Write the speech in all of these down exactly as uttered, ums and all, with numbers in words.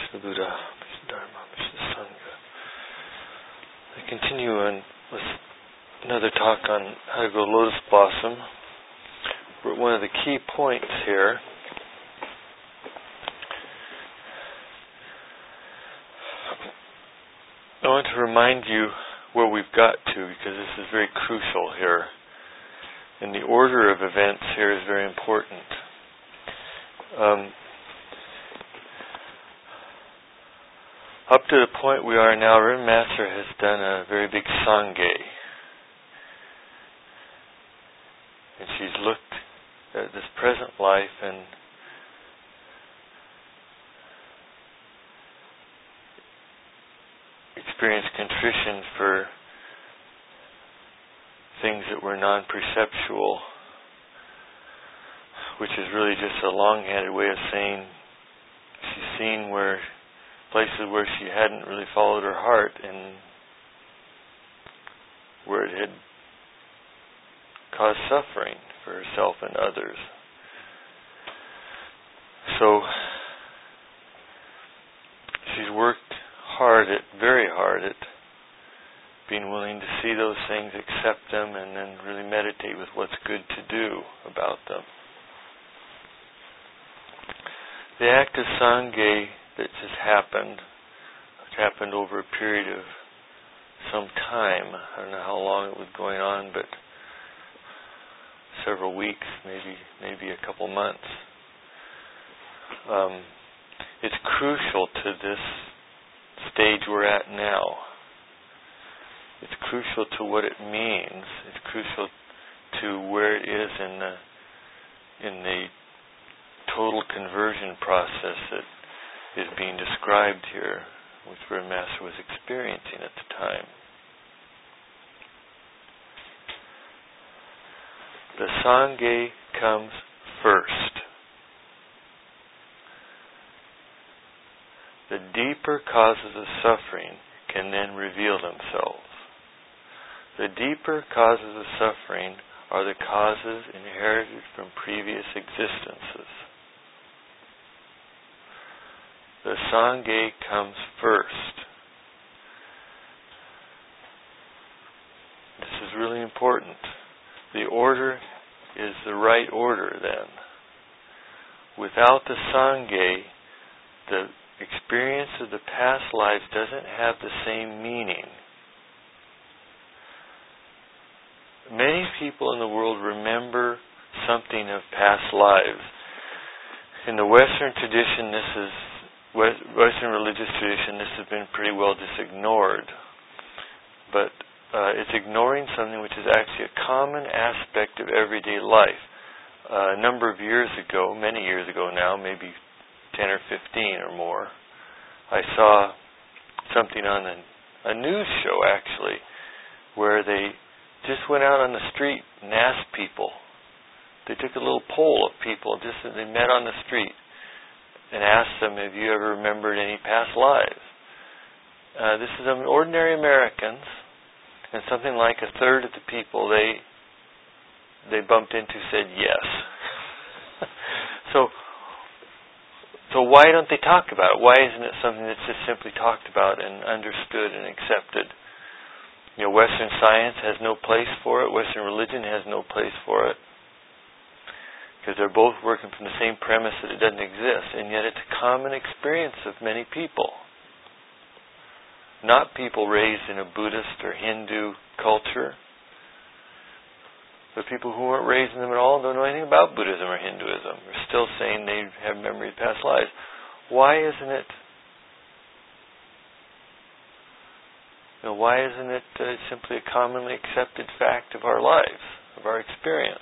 Krishna Buddha, Krishna Dharma, Krishna Sangha. I continue on with another talk on how to grow lotus blossom. But one of the key points here I want to remind you where we've got to, because this is very crucial here. And the order of events here is very important. Um, up to the point we are now, Reverend Master has done a very big Sangha. And she's looked at this present life and experienced contrition for things that were non-perceptual, which is really just a long-handed way of saying she's seen where places where she hadn't really followed her heart and where it had caused suffering for herself and others. So she's worked hard at, very hard at being willing to see those things, accept them, and then really meditate with what's good to do about them. The act of Sangha that just happened, which happened over a period of some time, I don't know how long it was going on, but several weeks, maybe maybe a couple months. Um, it's crucial to this stage we're at now. It's crucial to what it means. It's crucial to where it is in the in the total conversion process that is being described here, which Reverend Master was experiencing at the time. The Sangha comes first. The deeper causes of suffering can then reveal themselves. The deeper causes of suffering are the causes inherited from previous existences. The Sangha comes first. This is really important. The order is the right order then. Without the Sangha, the experience of the past lives doesn't have the same meaning. Many people in the world remember something of past lives. In the Western tradition, this is Western religious tradition, this has been pretty well just ignored. But uh, it's ignoring something which is actually a common aspect of everyday life. Uh, a number of years ago, many years ago now, maybe ten or fifteen or more, I saw something on a, a news show actually, where they just went out on the street and asked people. They took a little poll of people, just as they met on the street, and asked them, have you ever remembered any past lives? Uh, this is of ordinary Americans, and something like a third of the people they they bumped into said yes. so So why don't they talk about it? Why isn't it something that's just simply talked about and understood and accepted? You know, Western science has no place for it. Western religion has no place for it. Because they're both working from the same premise that it doesn't exist. And yet it's a common experience of many people. Not people raised in a Buddhist or Hindu culture. But people who weren't raised in them at all, don't know anything about Buddhism or Hinduism, are still saying they have memory of past lives. Why isn't it? You know, why isn't it uh, simply a commonly accepted fact of our lives, of our experience?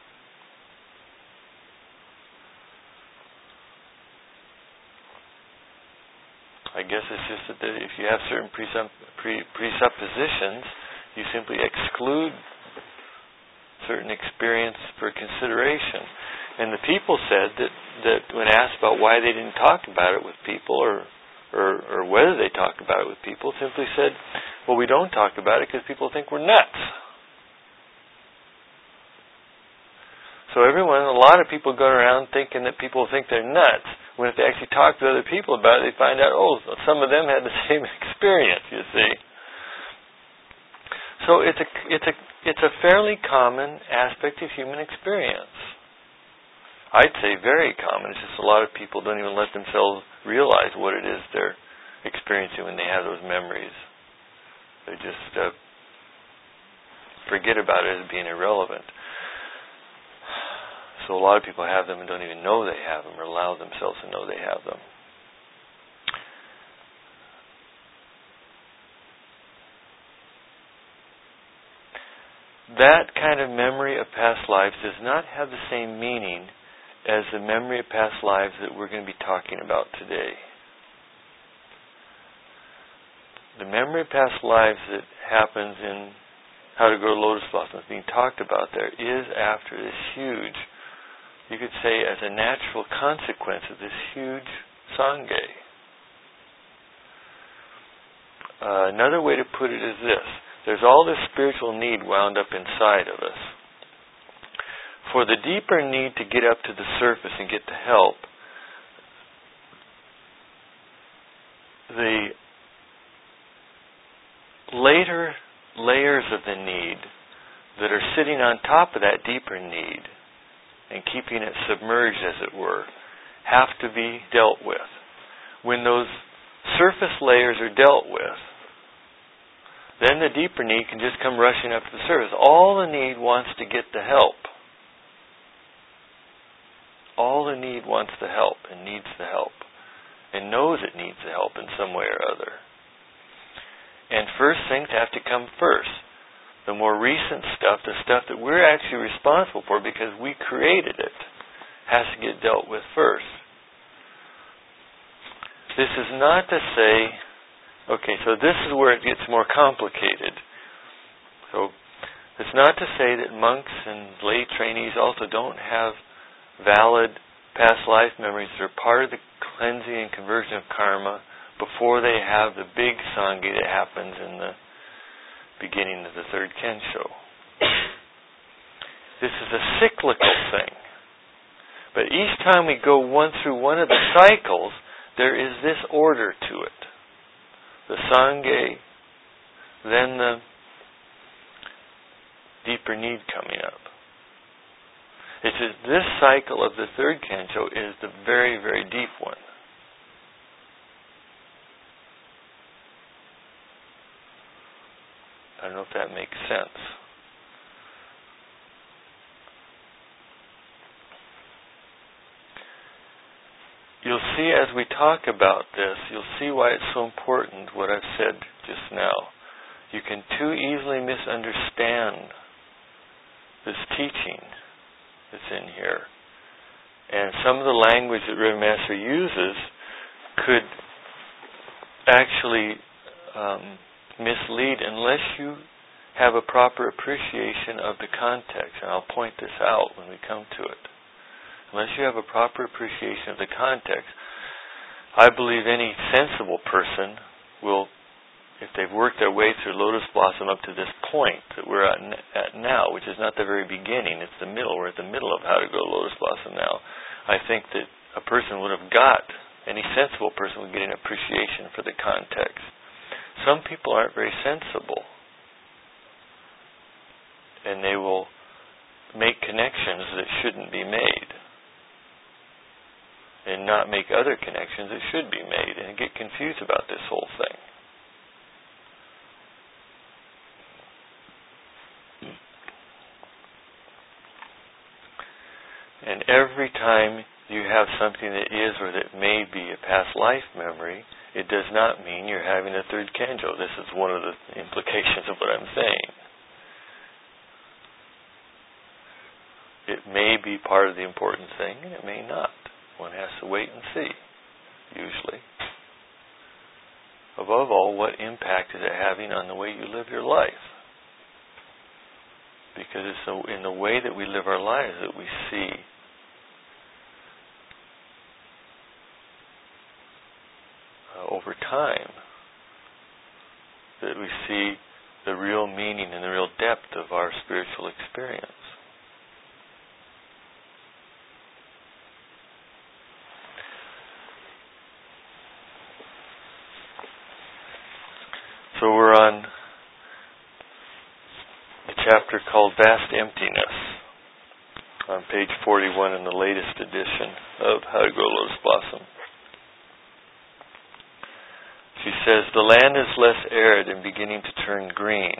I guess it's just that if you have certain presupp- pre- presuppositions, you simply exclude certain experience for consideration. And the people said that, that when asked about why they didn't talk about it with people, or, or or whether they talked about it with people, simply said, well, we don't talk about it because people think we're nuts. So everyone, a lot of people go around thinking that people think they're nuts when if they actually talk to other people about it, they find out, oh, some of them had the same experience, you see. So it's a, it's a, it's a fairly common aspect of human experience. I'd say very common. It's just a lot of people don't even let themselves realize what it is they're experiencing when they have those memories. They just uh, forget about it as being irrelevant. So a lot of people have them and don't even know they have them or allow themselves to know they have them. That kind of memory of past lives does not have the same meaning as the memory of past lives that we're going to be talking about today. The memory of past lives that happens in How to Grow Lotus Blossoms being talked about there is after this huge, you could say as a natural consequence of this huge Sangha. Uh, another way to put it is this. There's all this spiritual need wound up inside of us. For the deeper need to get up to the surface and get the help, the later layers of the need that are sitting on top of that deeper need and keeping it submerged, as it were, have to be dealt with. When those surface layers are dealt with, then the deeper need can just come rushing up to the surface. All the need wants to get the help. All the need wants the help and needs the help and knows it needs the help in some way or other. And first things have to come first. The more recent stuff, the stuff that we're actually responsible for because we created it, has to get dealt with first. This is not to say, okay, so this is where it gets more complicated. So it's not to say that monks and lay trainees also don't have valid past life memories that are part of the cleansing and conversion of karma before they have the big Sangha that happens in the beginning of the third Kensho. This is a cyclical thing. But each time we go one through one of the cycles, there is this order to it. The Sangha, then the deeper need coming up. It's just this cycle of the third Kensho is the very, very deep one. I don't know if that makes sense. You'll see as we talk about this, you'll see why it's so important, what I've said just now. You can too easily misunderstand this teaching that's in here. And some of the language that Reverend Master uses could actually um, mislead unless you have a proper appreciation of the context. And I'll point this out when we come to it. Unless you have a proper appreciation of the context, I believe any sensible person will, if they've worked their way through Lotus Blossom up to this point that we're at, at now, which is not the very beginning, it's the middle, we're at the middle of How to Grow Lotus Blossom now, I think that a person would have got, any sensible person would get an appreciation for the context. Some people aren't very sensible, and they will make connections that shouldn't be made, and not make other connections that should be made, and get confused about this whole thing. And every time you have something that is or that may be a past life memory, it does not mean you're having a third Kensho. This is one of the implications of what I'm saying. It may be part of the important thing, and it may not. One has to wait and see, usually. Above all, what impact is it having on the way you live your life? Because it's in the way that we live our lives that we see uh, over time, that we see the real meaning and the real depth of our spiritual experience. chapter called Vast Emptiness on page forty-one in the latest edition of How to Grow Lotus Blossom. She says, the land is less arid and beginning to turn green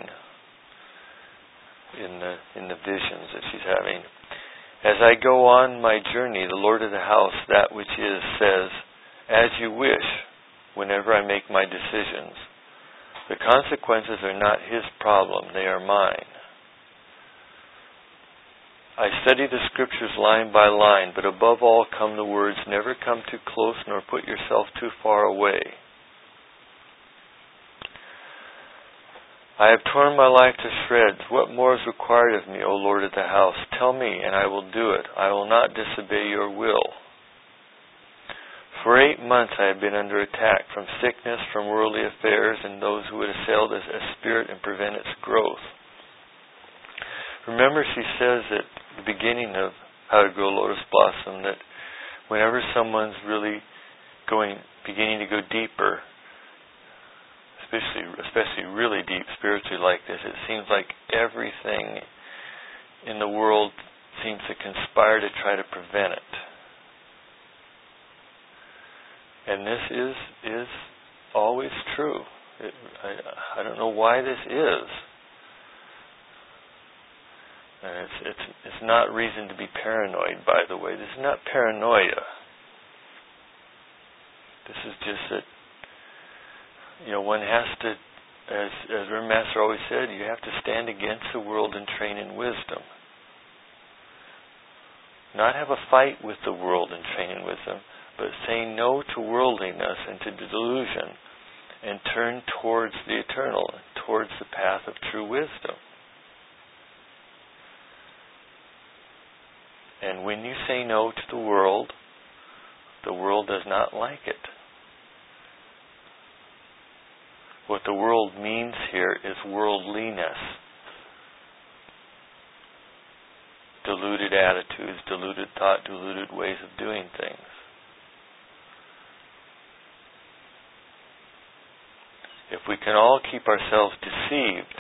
in the, in the visions that she's having. As I go on my journey, the Lord of the house, that which is, says, as you wish, whenever I make my decisions. The consequences are not his problem, they are mine. I study the scriptures line by line, but above all come the words, never come too close nor put yourself too far away. I have torn my life to shreds. What more is required of me, O Lord of the house? Tell me, and I will do it. I will not disobey your will. For eight months I have been under attack from sickness, from worldly affairs, and those who would assail this as spirit and prevent its growth. Remember, she says at the beginning of How to Grow Lotus Blossom that whenever someone's really going, beginning to go deeper, especially, especially really deep spiritually like this, it seems like everything in the world seems to conspire to try to prevent it. And this is is always true. It, I, I don't know why this is. And it's it's it's not reason to be paranoid, by the way. This is not paranoia. This is just that, you know, one has to, as as Rim Master always said, you have to stand against the world and train in wisdom. Not have a fight with the world and train in wisdom, but say no to worldliness and to delusion and turn towards the eternal, towards the path of true wisdom. And when you say no to the world, the world does not like it. What the world means here is worldliness. Deluded attitudes, deluded thought, deluded ways of doing things. If we can all keep ourselves deceived,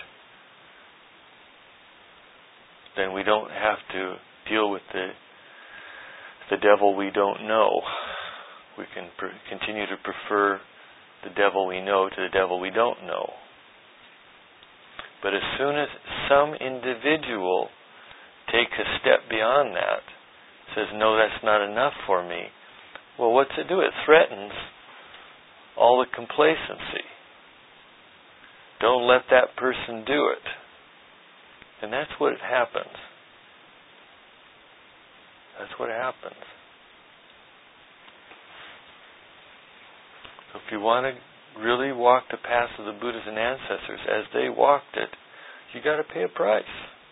then we don't have to deal with the the devil we don't know. We can pr- continue to prefer the devil we know to the devil we don't know. But as soon as some individual takes a step beyond that, says, no, that's not enough for me, well, what's it do? It threatens all the complacency. Don't let that person do it. And that's what happens. That's what happens. So if you want to really walk the path of the Buddhas and ancestors as they walked it, you got to pay a price.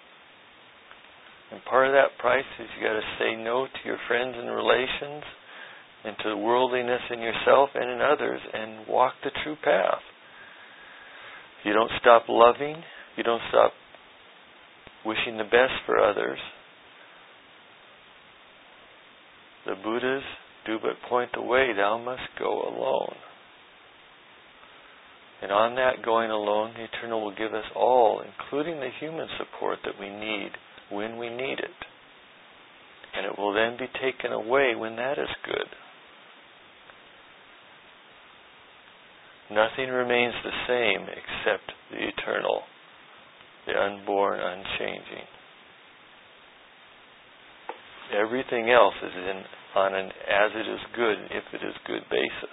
And part of that price is you got to say no to your friends and relations and to the worldliness in yourself and in others and walk the true path. You don't stop loving. You don't stop wishing the best for others. The Buddhas do but point the way. Thou must go alone. And on that going alone, the Eternal will give us all, including the human support that we need when we need it. And it will then be taken away when that is good. Nothing remains the same except the Eternal, the unborn, unchanging. Everything else is in on an as it is good, if it is good basis.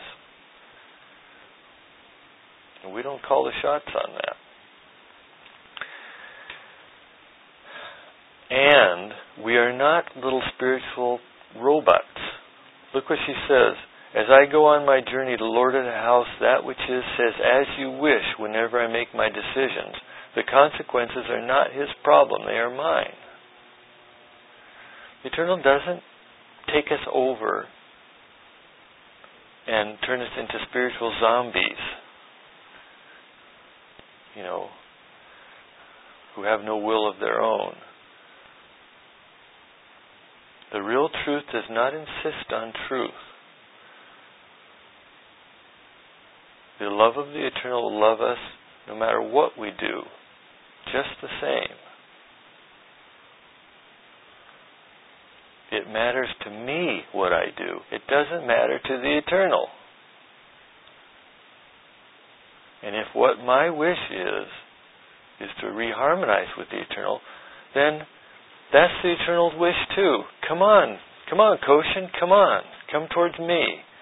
And we don't call the shots on that. And we are not little spiritual robots. Look what she says. As I go on my journey, the Lord of the house, that which is, says, as you wish, whenever I make my decisions. The consequences are not his problem, they are mine. The Eternal doesn't take us over and turn us into spiritual zombies, you know, who have no will of their own. The real truth does not insist on truth. The love of the Eternal will love us no matter what we do, just the same. matters to me what I do. It doesn't matter to the eternal. And if what my wish is, is to reharmonize with the eternal, then that's the eternal's wish too. Come on, come on, Koshin, come on, come towards me.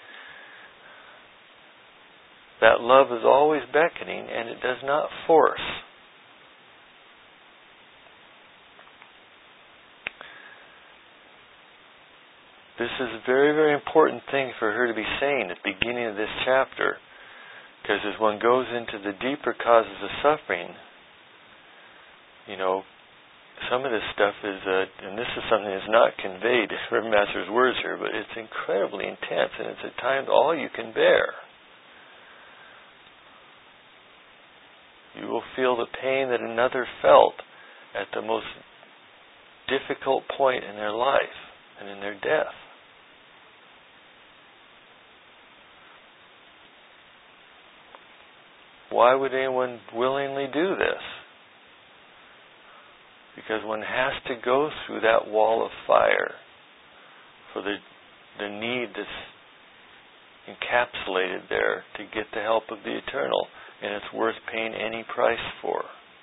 That love is always beckoning, and it does not force. This is a very, very important thing for her to be saying at the beginning of this chapter. Because as one goes into the deeper causes of suffering, you know, some of this stuff is, uh, and this is something that's not conveyed from Master's words here, but it's incredibly intense, and it's at times all you can bear. You will feel the pain that another felt at the most difficult point in their life and in their death. Why would anyone willingly do this? Because one has to go through that wall of fire for the the need that's encapsulated there to get the help of the eternal, and it's worth paying any price for.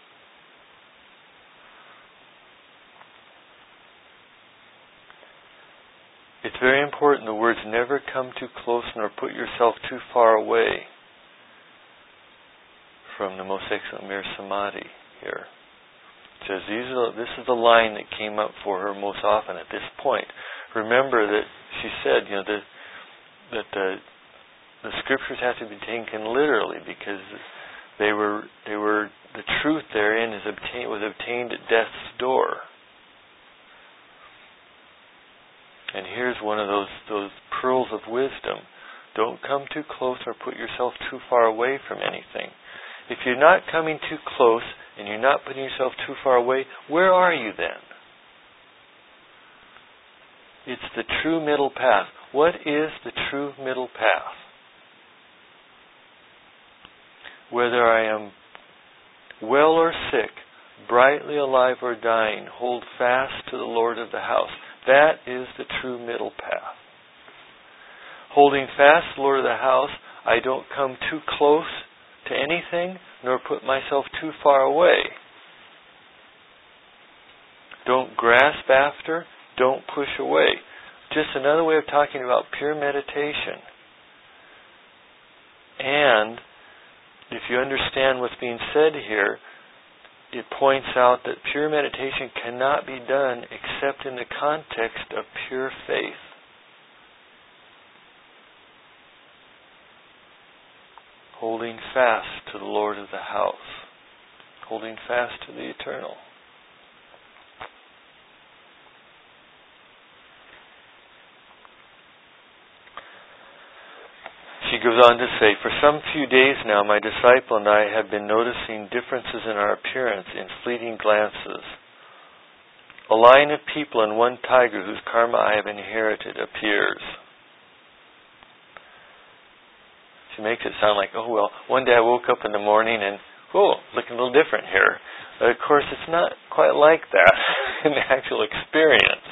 It's very important the words never come too close nor put yourself too far away from the most excellent mere samadhi here. It says these are, this is the line that came up for her most often at this point. Remember that she said, you know, that that the the scriptures have to be taken literally because they were they were the truth therein is obtained was obtained at death's door. And here's one of those those pearls of wisdom. Don't come too close or put yourself too far away from anything. If you're not coming too close and you're not putting yourself too far away, where are you then? It's the true middle path. What is the true middle path? Whether I am well or sick, brightly alive or dying, hold fast to the Lord of the house. That is the true middle path. Holding fast to the Lord of the house, I don't come too close to anything, nor put myself too far away. Don't grasp after, don't push away. Just another way of talking about pure meditation. And if you understand what's being said here, it points out that pure meditation cannot be done except in the context of pure faith. Holding fast to the Lord of the house. Holding fast to the eternal. She goes on to say, for some few days now, my disciple and I have been noticing differences in our appearance in fleeting glances. A line of people and one tiger whose karma I have inherited appears. She makes it sound like, oh, well, one day I woke up in the morning and, oh, looking a little different here. But of course, it's not quite like that in the actual experience.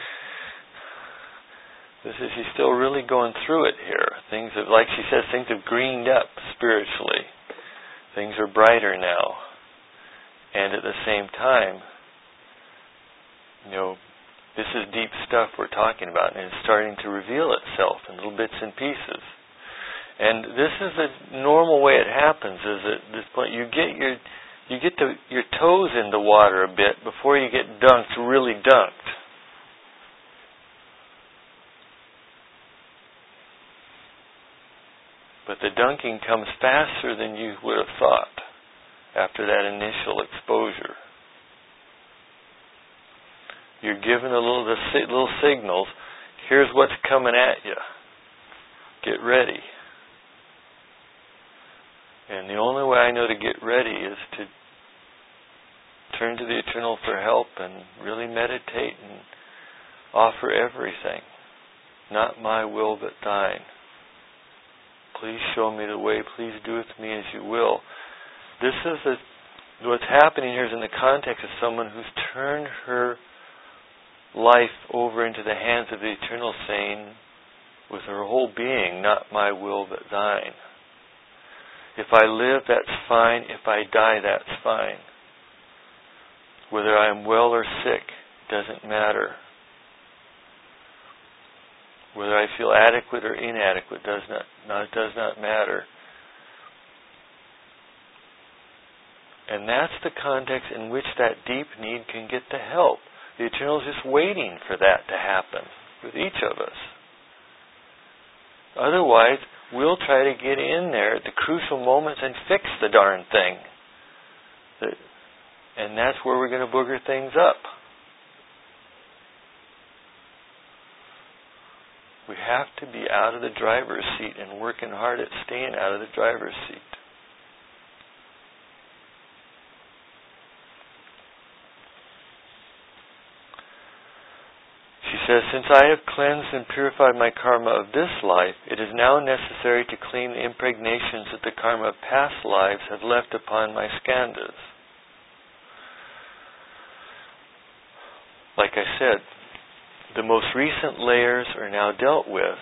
This is, she's still really going through it here. Things have, like she says, things have greened up spiritually. Things are brighter now. And at the same time, you know, this is deep stuff we're talking about, and it's starting to reveal itself in little bits and pieces. And this is the normal way it happens, is at this point you get your you get the, your toes in the water a bit before you get dunked, really dunked. But the dunking comes faster than you would have thought after that initial exposure. You're given a little the little signals. Here's what's coming at you. Get ready. And the only way I know to get ready is to turn to the eternal for help and really meditate and offer everything. Not my will, but thine. Please show me the way. Please do with me as you will. This is a, what's happening here is in the context of someone who's turned her life over into the hands of the Eternal, saying with her whole being, not my will but thine. If I live, that's fine. If I die, that's fine. Whether I am well or sick doesn't matter. Whether I feel adequate or inadequate does not, not does not matter. And that's the context in which that deep need can get the help. The Eternal is just waiting for that to happen with each of us. Otherwise, we'll try to get in there at the crucial moments and fix the darn thing. And that's where we're going to booger things up. We have to be out of the driver's seat and working hard at staying out of the driver's seat. She says, since I have cleansed and purified my karma of this life, it is now necessary to clean the impregnations that the karma of past lives have left upon my skandhas. Like I said, the most recent layers are now dealt with.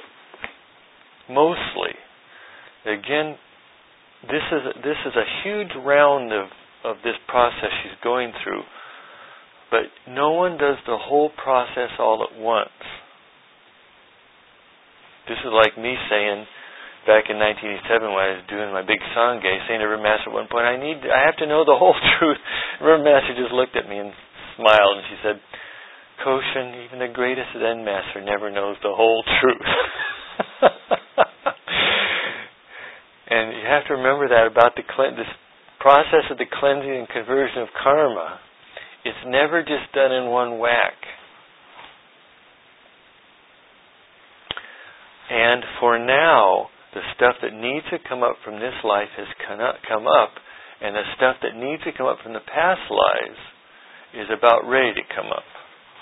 Mostly. Again, this is a, this is a huge round of, of this process she's going through. But no one does the whole process all at once. This is like me saying, back in nineteen eighty-seven when I was doing my big sangha, saying to Reverend Master at one point, I need, I have to know the whole truth. Reverend Master just looked at me and smiled, and she said, Koshin, even the greatest Zen Master never knows the whole truth. And you have to remember that about the this process of the cleansing and conversion of karma. It's never just done in one whack. And for now, the stuff that needs to come up from this life has come up, and the stuff that needs to come up from the past lives is about ready to come up.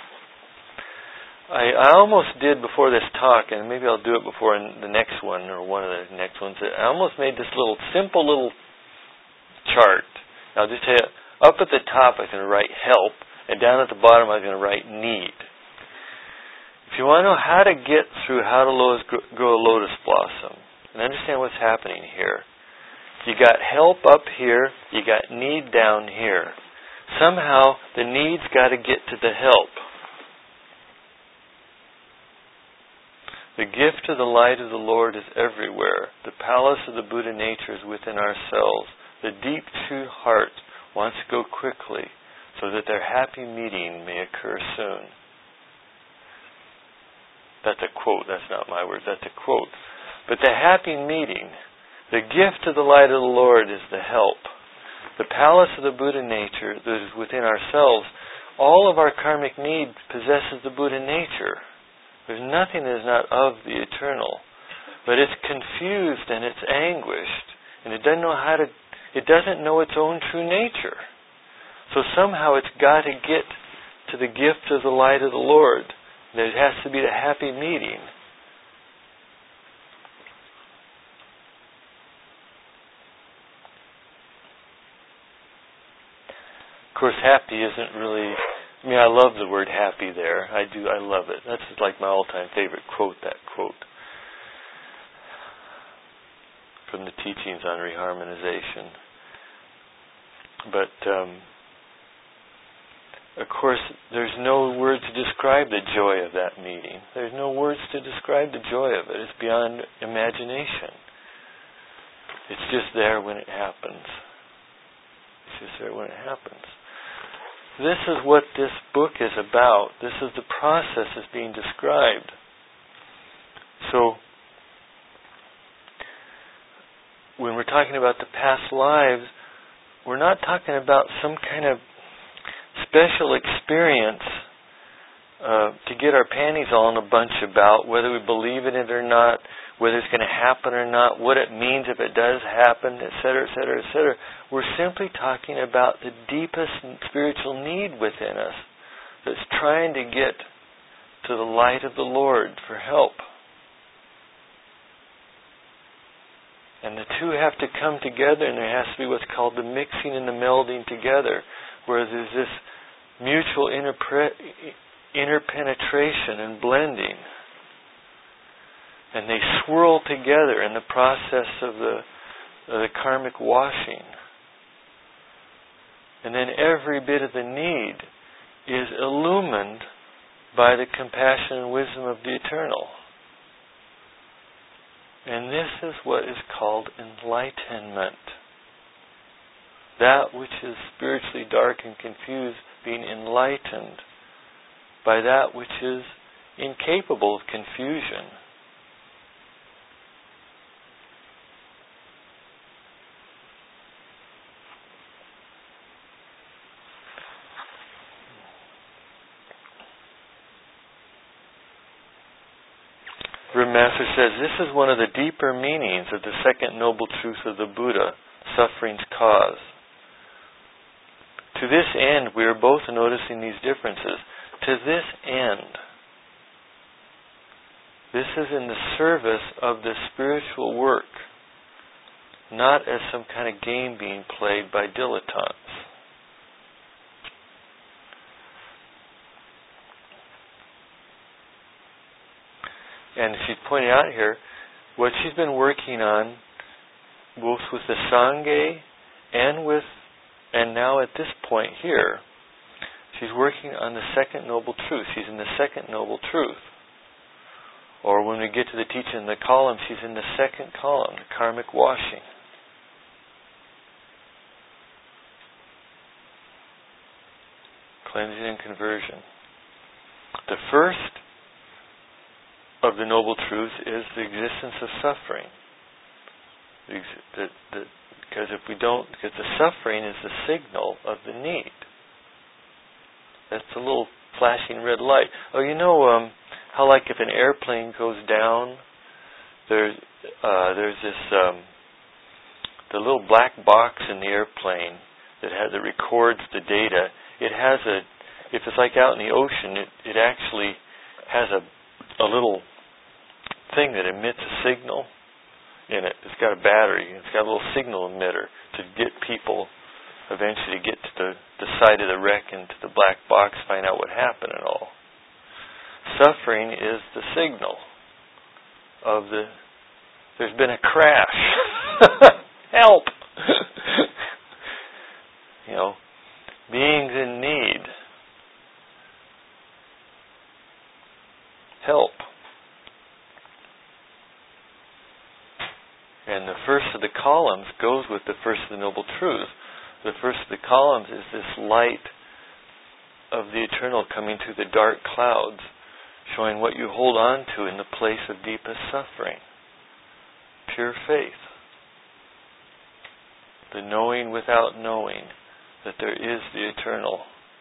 I, I almost did before this talk, and maybe I'll do it before the next one, or one of the next ones. I almost made this little, simple little chart. I'll just tell you, up at the top I was going to write help, and down at the bottom I was going to write need. If you want to know how to get through how to grow a lotus blossom, and understand what's happening here, you got help up here, you got need down here. Somehow the need's got to get to the help. The gift of the light of the Lord is everywhere. The palace of the Buddha nature is within ourselves. The deep true heart wants to go quickly so that their happy meeting may occur soon. That's a quote. That's not my words. That's a quote. But the happy meeting, the gift of the light of the Lord is the help. The palace of the Buddha nature that is within ourselves, all of our karmic need possesses the Buddha nature. There's nothing that is not of the Eternal. But it's confused and it's anguished. And it doesn't know how to, it doesn't know its own true nature. So somehow it's got to get to the gift of the light of the Lord. There has to be the happy meeting. Of course, happy isn't really, I mean, I love the word happy there. I do, I love it. That's like my all-time favorite quote, that quote from the teachings on reharmonization. But, um, of course, there's no word to describe the joy of that meeting. There's no words to describe the joy of it. It's beyond imagination. It's just there when it happens. It's just there when it happens. This is what this book is about. This is the process that's being described. So, when we're talking about the past lives, we're not talking about some kind of special experience uh, to get our panties all in a bunch about, whether we believe in it or not, whether it's going to happen or not, what it means if it does happen, et cetera, et cetera, et cetera. We're simply talking about the deepest spiritual need within us that's trying to get to the light of the Lord for help. And the two have to come together, and there has to be what's called the mixing and the melding together, where there's this mutual interpre- interpenetration and blending. And they swirl together in the process of the, of the karmic washing. And then every bit of the need is illumined by the compassion and wisdom of the Eternal. And this is what is called enlightenment. That which is spiritually dark and confused being enlightened by that which is incapable of confusion. Grim Master says, this is one of the deeper meanings of the second noble truth of the Buddha, suffering's cause. To this end, we are both noticing these differences. To this end, this is in the service of the spiritual work, not as some kind of game being played by dilettantes. And she's pointing out here, what she's been working on, both with the Sangha and with, and now at this point here, she's working on the second noble truth. She's in the second noble truth. Or when we get to the teaching in the column, she's in the second column, the karmic washing. Cleansing and conversion. The first of the noble truths is the existence of suffering. The, the, the, because if we don't, because the suffering is the signal of the need. That's the little flashing red light. Oh, you know um, how, like, if an airplane goes down, there's uh, there's this um, the little black box in the airplane that has that records the data. It has a, if it's like out in the ocean, it it actually has a a little thing that emits a signal in it. It's got a battery. It's got a little signal emitter to get people eventually to get to the, the side of the wreck and to the black box, find out what happened and all. Suffering is the signal of the, there's been a crash. Help! You know, beings in need. Help. And the first of the columns goes with the first of the noble truth. The first of the columns is this light of the eternal coming through the dark clouds, showing what you hold on to in the place of deepest suffering. Pure faith. The knowing without knowing that there is the eternal.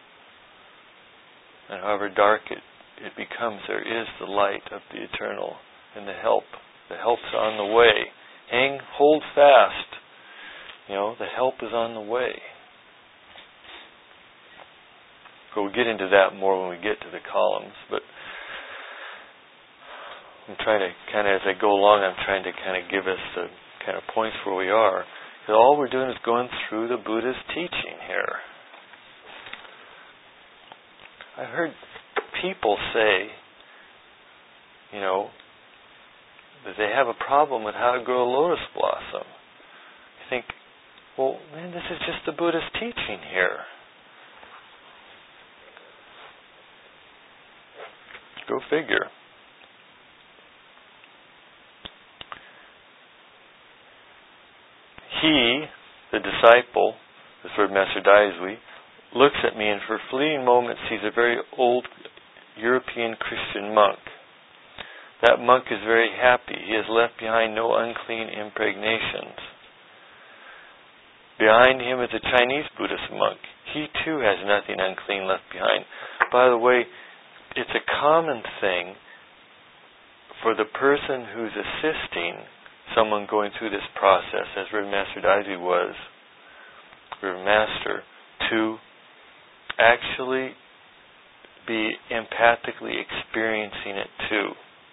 And however dark it, it becomes, there is the light of the eternal and the help. The help's on the way. Hang, hold fast. You know, the help is on the way. So we'll get into that more when we get to the columns. But I'm trying to kind of, as I go along, I'm trying to kind of give us the kind of points where we are. Because all we're doing is going through the Buddha's teaching here. I've heard people say, you know, that they have a problem with how to grow a lotus blossom. I think, well, man, this is just the Buddha's teaching here. Go figure. He, the disciple, the third Master Daisui, looks at me and for a fleeting moment sees a very old European Christian monk. That monk is very happy. He has left behind no unclean impregnations. Behind him is a Chinese Buddhist monk. He too has nothing unclean left behind. By the way, it's a common thing for the person who's assisting someone going through this process, as Reverend Master Daisui was, Reverend Master, to actually be empathically experiencing it too.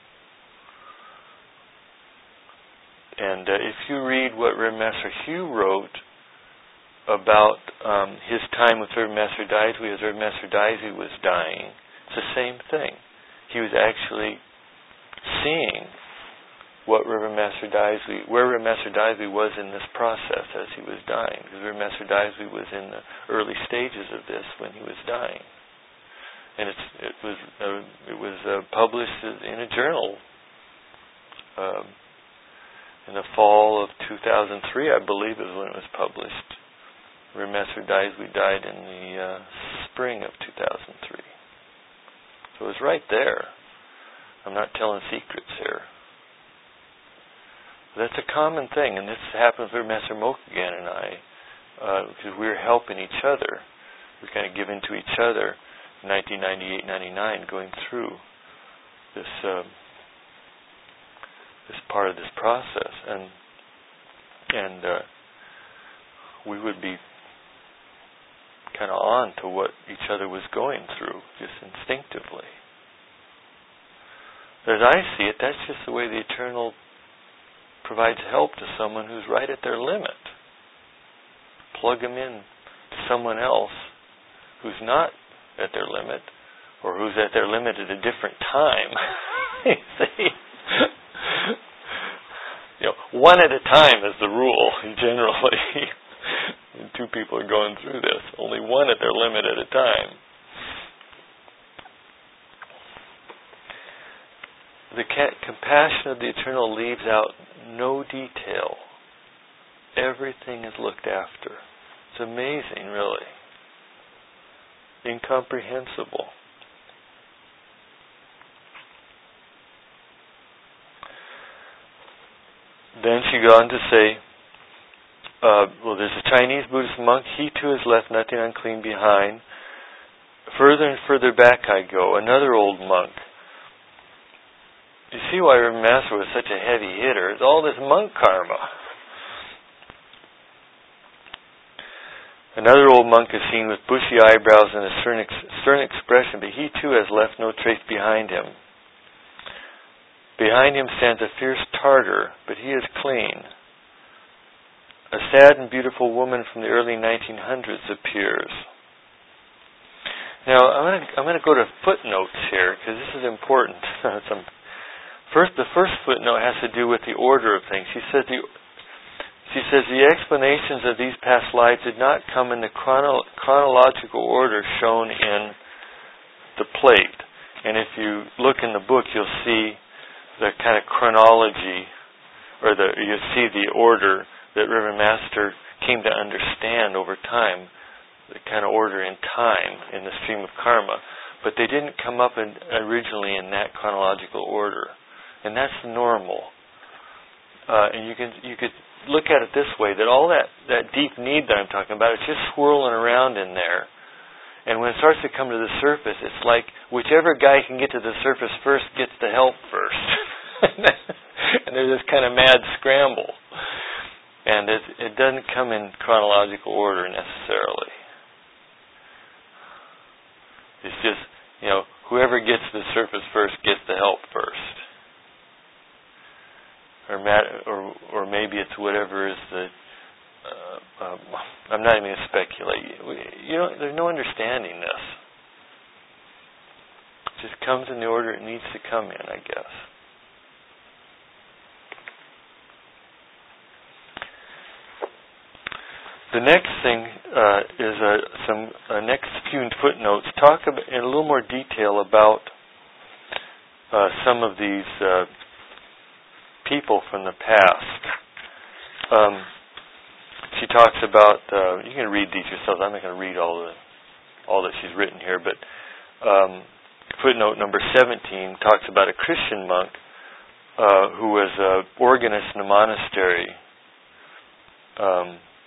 And uh, if you read what Reverend Master Hugh wrote about um, his time with Reverend Master Daisui as Reverend Master Daisui was dying, It's the same thing. He was actually seeing what Reverend Master Daisley, where Reverend Master Daisley was in this process as he was dying. Because Reverend Master Daisley was in the early stages of this when he was dying. And it's, it was uh, it was uh, published in a journal um, in the fall of two thousand three, I believe, is when it was published. Reverend Master Daisley died in the uh, spring of two thousand three. So it was right there. I'm not telling secrets here. But that's a common thing, and this happens with Master Mokugan and I, uh, because we were helping each other. We kind of give into each other. nineteen ninety-eight ninety-nine, going through this uh, this part of this process, and and uh, we would be kind of on to what each other was going through, just instinctively. As I see it, that's just the way the Eternal provides help to someone who's right at their limit. Plug them in to someone else who's not at their limit, or who's at their limit at a different time. You see? You know, one at a time is the rule, generally. When two people are going through this. Only one at their limit at a time. The ca- compassion of the Eternal leaves out no detail. Everything is looked after. It's amazing, really. Incomprehensible. Then she goes on to say, uh, well, there's a Chinese Buddhist monk. He too has left nothing unclean behind. Further and further back I go. Another old monk. You see why Reverend Master was such a heavy hitter. It's all this monk karma. Another old monk is seen with bushy eyebrows and a stern, ex- stern expression, but he too has left no trace behind him. Behind him stands a fierce Tartar, but he is clean. A sad and beautiful woman from the early nineteen hundreds appears. Now, I'm going to I'm going to go to footnotes here, because this is important. Some, first, the first footnote has to do with the order of things. She says the She says the explanations of these past lives did not come in the chrono- chronological order shown in the plate. And if you look in the book, you'll see the kind of chronology, or the you see the order that Reverend Master came to understand over time, the kind of order in time in the stream of karma. But they didn't come up in, originally in that chronological order, and that's normal. Uh, and you can you could. Look at it this way, that all that, that deep need that I'm talking about, it's just swirling around in there. And when it starts to come to the surface, it's like whichever guy can get to the surface first gets the help first. And there's this kind of mad scramble. And it, it doesn't come in chronological order necessarily. It's just, you know, whoever gets to the surface first gets the help first. Or, or or maybe it's whatever is the. Uh, um, I'm not even going to speculate. You know, there's no understanding this. It just comes in the order it needs to come in, I guess. The next thing uh, is uh, some uh, next few footnotes talk about, in a little more detail about uh, some of these. Uh, people from the past. Um, she talks about, uh, you can read these yourselves. I'm not going to read all the all that she's written here, but um, footnote number seventeen talks about a Christian monk uh, who was an organist in a monastery. Um,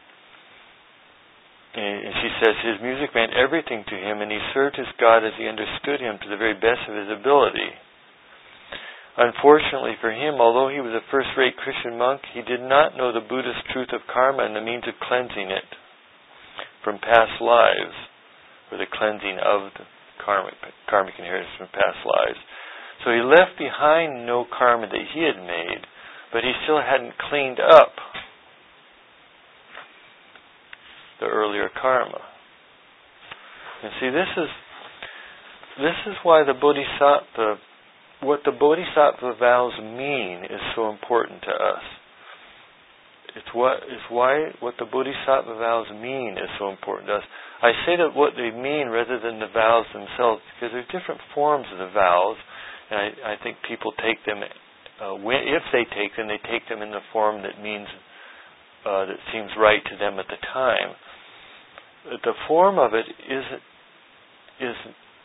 and she says his music meant everything to him, and he served his God as he understood him to the very best of his ability. Unfortunately for him, although he was a first-rate Christian monk, he did not know the Buddhist truth of karma and the means of cleansing it from past lives, or the cleansing of the karmic, karmic inheritance from past lives. So he left behind no karma that he had made, but he still hadn't cleaned up the earlier karma. And see, this is this is why the Bodhisattva, what the Bodhisattva vows mean is so important to us. It's what it's why what the Bodhisattva vows mean is so important to us. I say that what they mean rather than the vows themselves, because there's different forms of the vows, and I, I think people take them, uh, when, if they take them, they take them in the form that means uh, that seems right to them at the time. But the form of it is is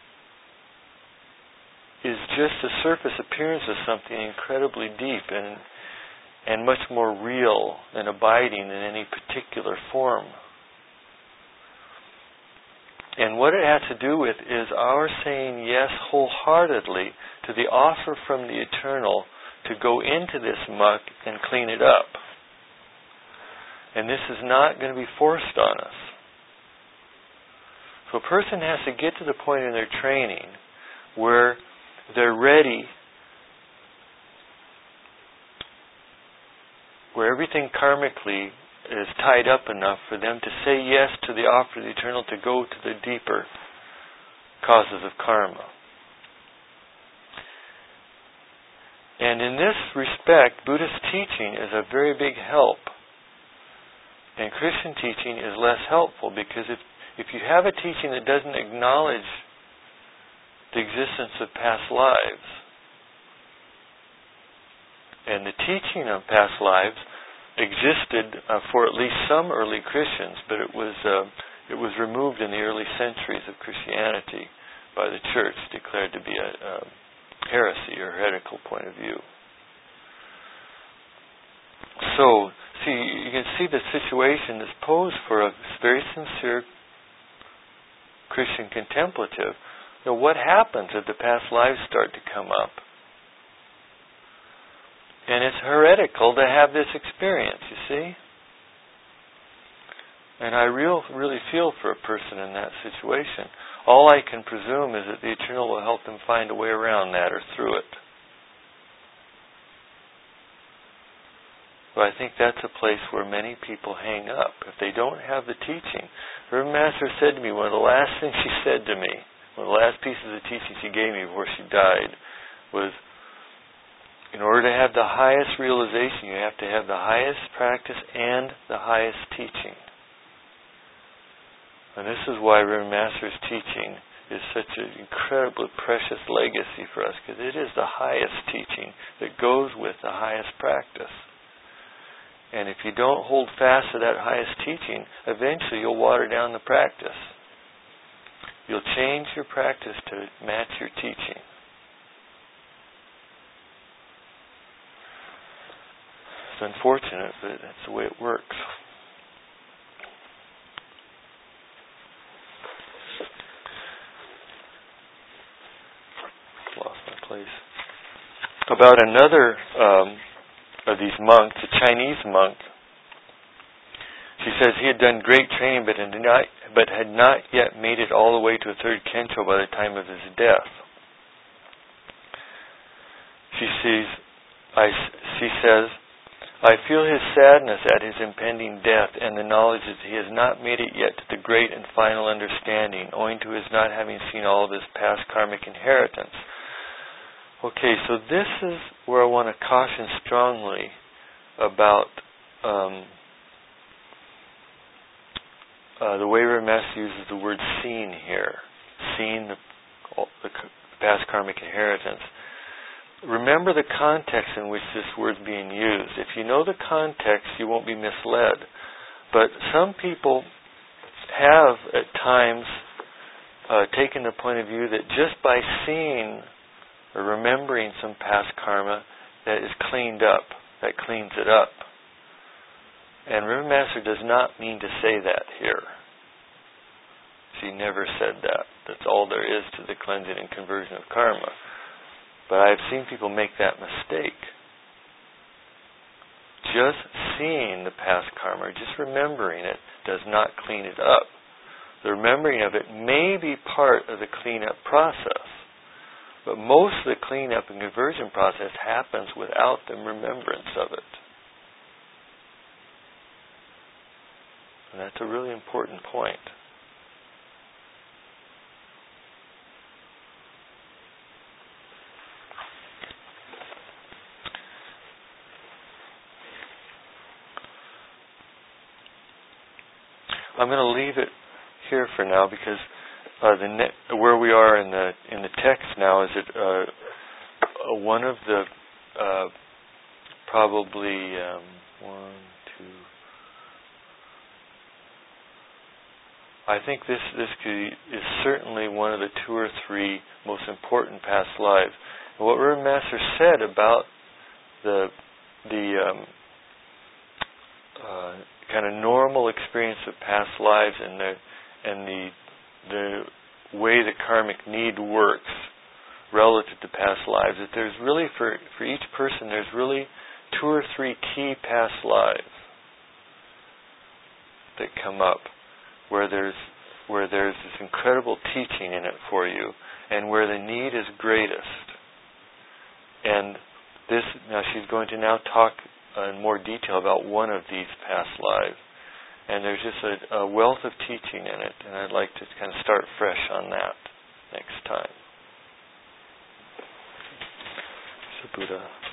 is just the surface appearance of something incredibly deep and and much more real and abiding than any particular form. And what it has to do with is our saying yes wholeheartedly to the offer from the Eternal to go into this muck and clean it up. And this is not going to be forced on us. So a person has to get to the point in their training where they're ready, where everything karmically is tied up enough for them to say yes to the offer of the Eternal to go to the deeper causes of karma. And in this respect, Buddhist teaching is a very big help. And Christian teaching is less helpful, because if, if you have a teaching that doesn't acknowledge the existence of past lives, and the teaching of past lives existed uh, for at least some early Christians, but it was uh, it was removed in the early centuries of Christianity by the Church, declared to be a, a heresy or heretical point of view. So, see, you can see the situation that's posed for a very sincere Christian contemplative. You know, what happens if the past lives start to come up? And it's heretical to have this experience, you see? And I real, really feel for a person in that situation. All I can presume is that the Eternal will help them find a way around that or through it. But I think that's a place where many people hang up. If they don't have the teaching. Her Master said to me, one of the last things she said to me, one of the last pieces of teaching she gave me before she died, was, in order to have the highest realization, you have to have the highest practice and the highest teaching. And this is why Reverend Master's teaching is such an incredibly precious legacy for us, because it is the highest teaching that goes with the highest practice. And if you don't hold fast to that highest teaching, eventually you'll water down the practice. You'll change your practice to match your teaching. It's unfortunate, but that's the way it works. Lost my place. About another um, of these monks, a Chinese monk. She says he had done great training, but had not, but had not yet made it all the way to a third Kensho by the time of his death. She sees, I, she says, I feel his sadness at his impending death and the knowledge that he has not made it yet to the great and final understanding, owing to his not having seen all of his past karmic inheritance. Okay, so this is where I want to caution strongly about um, uh, the way Reverend Master uses the word seen here. Seen the, the past karmic inheritance. Remember the context in which this word's being used. If you know the context, you won't be misled. But some people have, at times, uh, taken the point of view that just by seeing or remembering some past karma, that is cleaned up, that cleans it up. And Reverend Master does not mean to say that here. She never said that. That's all there is to the cleansing and conversion of karma. But I've seen people make that mistake. Just seeing the past karma, just remembering it, does not clean it up. The remembering of it may be part of the cleanup process, but most of the cleanup and conversion process happens without the remembrance of it. And that's a really important point. I'm going to leave it here for now because uh, the ne- where we are in the in the text now is it uh, uh, one of the uh, probably um, one, two. I think this this could, is certainly one of the two or three most important past lives. And what Reverend Master said about the the um, uh, kind of normal experience of past lives and the and the the way the karmic need works relative to past lives, that there's really for for each person there's really two or three key past lives that come up where there's where there's this incredible teaching in it for you and where the need is greatest. And this now she's going to now talk uh, in more detail about one of these past lives. And there's just a, a wealth of teaching in it, and I'd like to kind of start fresh on that next time. So Buddha.